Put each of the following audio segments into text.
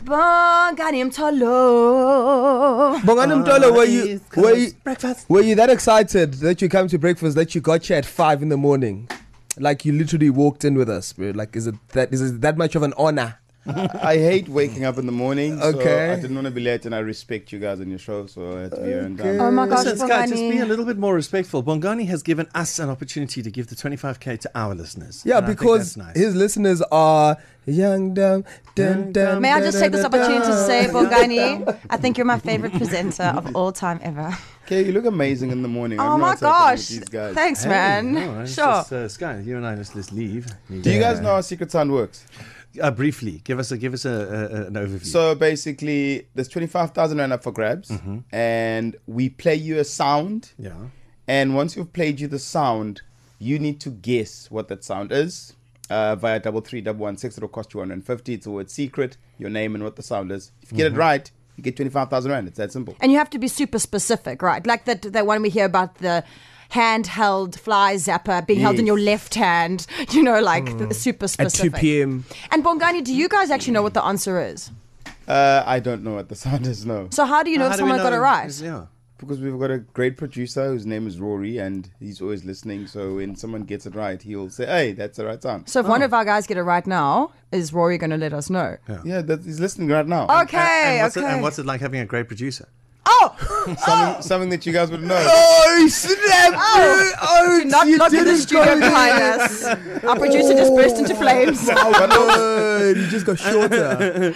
Bongani Mtolo. Bongani Mtolo, breakfast? were you that excited that you come to breakfast that you got here at 5 a.m? Like you literally walked in with us, bro. Like is it that much of an honor? I hate waking up in the morning. Okay. So I didn't want to be late, and I respect you guys on your show, so I had to be here and done. Oh my gosh, Listen, Sky, just Bongani. be a little bit more respectful. Bongani has given us an opportunity to give the 25k to our listeners. Yeah, And I think because that's nice. his listeners are young, dumb, dun, dun, May I just take this opportunity to say, dun. Bongani, I think you're my favorite presenter of all time ever. Okay, you look amazing in the morning. I Oh don't know my what's happening with gosh. these guys. Thanks, Hey, man. no, it's Sure. just, Sky, you and I just leave. Do you guys know how Secret Sound works? Briefly, give us an overview. So basically, there's 25,000 rand up for grabs, and we play you a sound. yeah. And once we've played you the sound, you need to guess what that sound is via 33116. It'll cost you 150. It's a word secret, your name, and what the sound is. If you get it right, you get 25,000 rand. It's that simple. And you have to be super specific, right? Like that one we hear about the handheld fly zapper being held in your left hand, super At specific. 2 p.m. And Bongani, do you guys actually know what the answer is? I don't know what the sound is, no. So how do you know if someone got it right? Yeah. Because we've got a great producer whose name is Rory, and he's always listening. So when someone gets it right, he'll say, hey, that's the right sound. So if one of our guys get it right now, is Rory going to let us know? Yeah, he's listening right now. Okay, And what's it like having a great producer? Oh! Something that you guys would know. Oh, snap! Do not look at the studio behind us. Our producer just burst into flames. Oh, you just got shorter.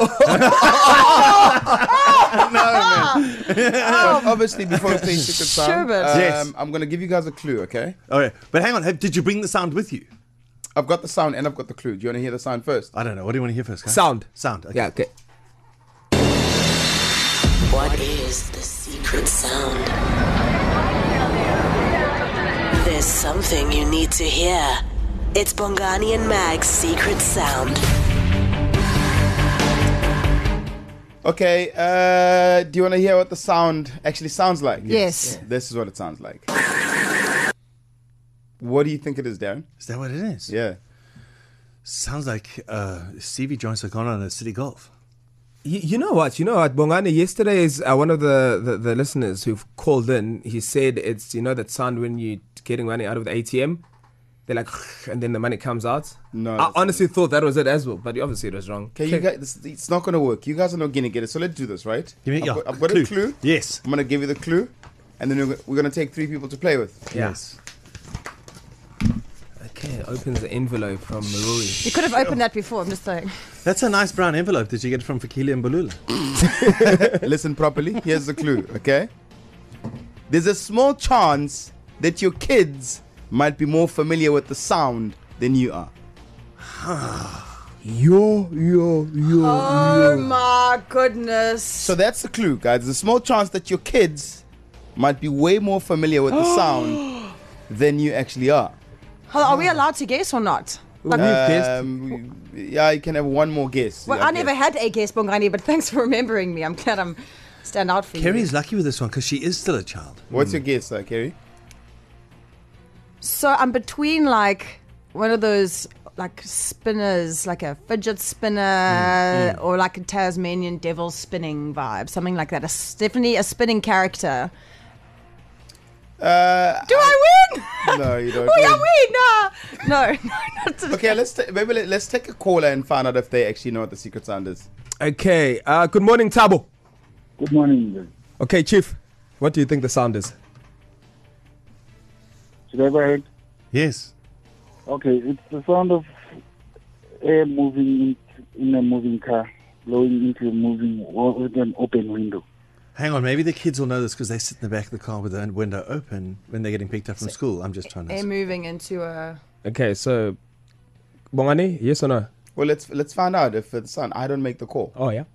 Obviously, before we play Secret Sound, Sherbet. Yes. I'm going to give you guys a clue, okay? Okay, but hang on. Did you bring the sound with you? I've got the sound and I've got the clue. Do you want to hear the sound first? I don't know. What do you want to hear first, Sky? Sound. Sound. Okay. Yeah, okay. What is the secret sound? There's something you need to hear. It's Bongani and Mag's secret sound. Okay, do you want to hear what the sound actually sounds like? Yes. This is what it sounds like. What do you think it is, Darren? Is that what it is? Yeah. Sounds like Stevie Jones had gone on a city golf. You know what, Bongani, yesterday is one of the listeners who've called in. He said it's, that sound when you're getting money out of the ATM. They're like, and then the money comes out. No. I honestly thought that was it as well, but obviously it was wrong. Okay, you guys, it's not going to work. You guys are not going to get it. So let's do this, right? Give me I've got a clue. Yes. I'm going to give you the clue, and then we're going to take 3 people to play with. Yes. Okay, opens the envelope from Rory. You could have opened that before, I'm just saying. That's a nice brown envelope. Did you get it from Fikile and Balula? Listen properly. Here's the clue, okay? There's a small chance that your kids might be more familiar with the sound than you are. Yo. Oh my goodness. So that's the clue, guys. There's a small chance that your kids might be way more familiar with the sound than you actually are. Hold on, are we allowed to guess or not? Like, Yeah, you can have one more guess. well, Yeah, I never had a guess, Bongani, but thanks for remembering me. I'm glad I'm stand out for you. Kerry's lucky with this one because she is still a child. What's your guess, Kerry? So I'm between like one of those like spinners, like a fidget spinner or like a Tasmanian devil spinning vibe, something like that. Definitely a spinning character. Do I win? No, you don't. Oh, yeah, win! No, not today. Okay, let's take a caller and find out if they actually know what the secret sound is. Okay, good morning, Tabo. Good morning. Okay, Chief, what do you think the sound is? Should I go ahead? Yes. Okay, it's the sound of air moving in a moving car, blowing into a moving with an open window. Hang on, maybe the kids will know this because they sit in the back of the car with the window open when they're getting picked up from school. I'm just trying to... Air moving into a... Okay, so, Bongani, yes or no? Well, let's find out if it's sound. I don't make the call. Oh, yeah.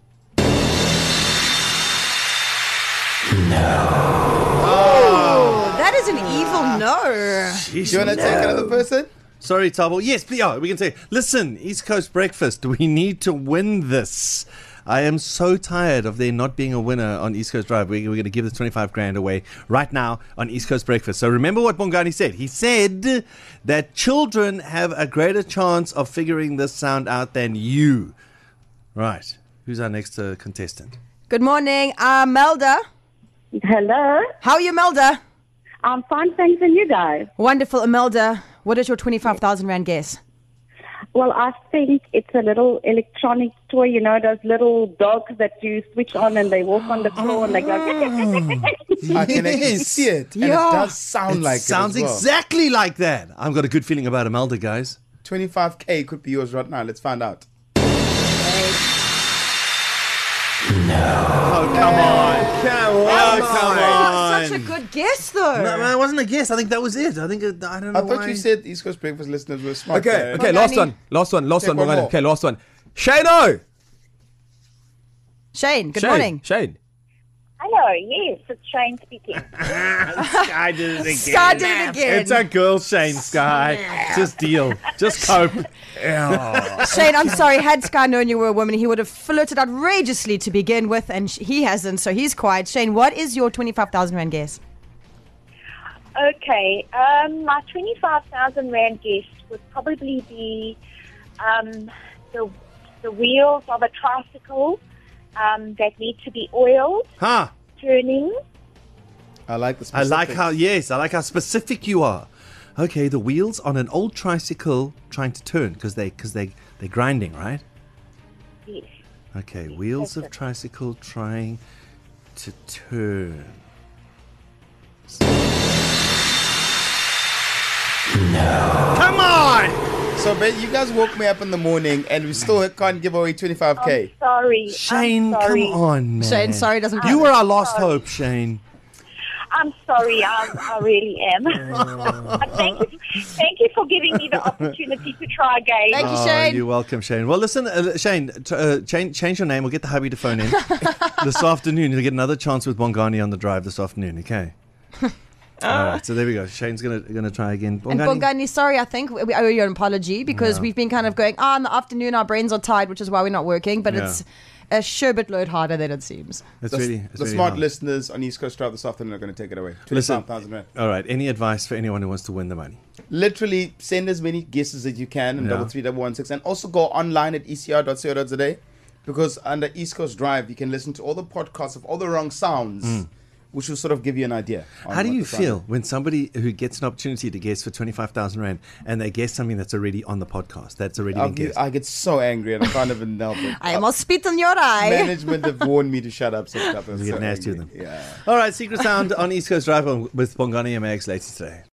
Oh, that is an evil no. Do you want to take another person? Sorry, Tabo. Yes, please. Yeah, we can say, listen, East Coast Breakfast, we need to win this. I am so tired of there not being a winner on East Coast Drive. We're going to give the 25 grand away right now on East Coast Breakfast. So remember what Bongani said. He said that children have a greater chance of figuring this sound out than you. Right. Who's our next contestant? Good morning, Melda. Hello. How are you, Melda? I'm fine, thanks, and you guys? Wonderful, Imelda. What is your 25,000 Rand guess? Well, I think it's a little electronic toy, you know, those little dogs that you switch on and they walk on the floor and they go... I can actually see it. And it does sound like it. Sounds as well. exactly like that. I've got a good feeling about Imelda, guys. 25K could be yours right now. Let's find out. Oh, come on. Come on. Such a good guess, though. No, it wasn't a guess. I think that was it. I think, I don't know I thought why. you said East Coast Breakfast listeners were smart. Okay, guys. okay, last Bongani. one. Take one more. Okay, last one. Shano! Shane, good morning. Shane. Hello, yes, it's Shane speaking. Sky did it again. Sky did it again. It's a girl, Shane, Sky. Just deal. Just cope. Shane, I'm sorry. Had Sky known you were a woman, he would have flirted outrageously to begin with, and he hasn't, so he's quiet. Shane, what is your 25,000 Rand guess? Okay, my 25,000 Rand guess would probably be the wheels of a tricycle that need to be oiled, Huh. turning. I like the I like specifics. how specific you are. Okay, the wheels on an old tricycle trying to turn because they're grinding, right? Yes. Okay, wheels of tricycle trying to turn. No. Come on! So, Ben, you guys woke me up in the morning and we still can't give away 25K. Sorry. Shane, I'm sorry. come on, man. Shane, sorry, doesn't You were our last hope, Shane. I'm sorry, I really am. But thank you for giving me the opportunity to try again. Thank you, Shane. You're welcome, Shane. Well, listen, Shane, change your name. We'll get the hubby to phone in this afternoon. You'll get another chance with Bongani on the drive this afternoon, okay? All right, so there we go. Shane's gonna try again. And Bongani, sorry, I think we owe you an apology because we've been kind of going, in the afternoon our brains are tired, which is why we're not working, but it's a sure bit load harder than it seems. It's The really smart hard. listeners on East Coast Drive this afternoon are going to take it away. Listen. 25,000 Rand. All right, any advice for anyone who wants to win the money? Literally send as many guesses as you can in Yeah. 33116 and also go online at ecr.co.za because under East Coast Drive you can listen to all the podcasts of all the wrong sounds which will sort of give you an idea. on How do what you the sound feel is. when somebody who gets an opportunity to guess for 25,000 Rand and they guess something that's already on the podcast, that's already been guessed? I get so angry and I can't even help it. I almost spit in your eye. Management have warned me to shut up. So You get nasty with them. Yeah. All right, Secret Sound on East Coast Drive with Bongani and Max later today.